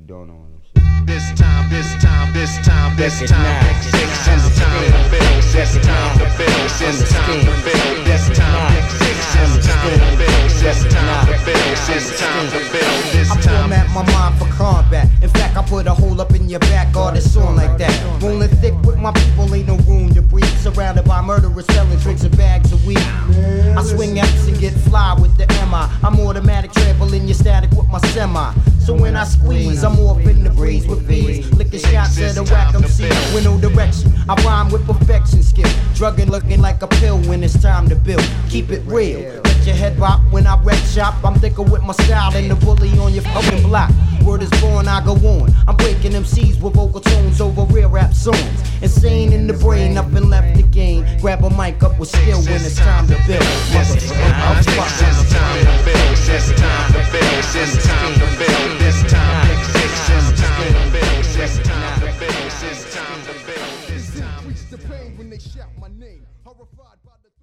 doing on them. This time, this time, this time, this time, this time to build, this time to build, this time to build, this time, this time to build, this time to build, this time to build, this time. I format my mind for combat. In fact, I put a hole up in your back, all this on like that. Rolling thick with my people, ain't no room to breathe. Surrounded by murderers selling drinks and bags of weed. I swing F's and get fly with the MI. I'm automatic traveling, you're static with my semi. So when I squeeze, I'm off in the breeze with bees. Licking shots at the whack MC with no direction. I rhyme with perfection skill. Drugging looking like a pill when it's time to build. Keep it real. Let your head bop when I wreck shop. I'm thicker with my style than the bully on your fucking block. Word is born, I go on. I'm breaking MCs with vocal tones over real rap songs. Insane in the brain, up and left the game. Grab a mic up with skill when it's time to build. This time to build, this time to build, this time to build, this time to build, this time to build, this time to build, this time to build, this time. Reach the pain when they shout my name. Horrified by the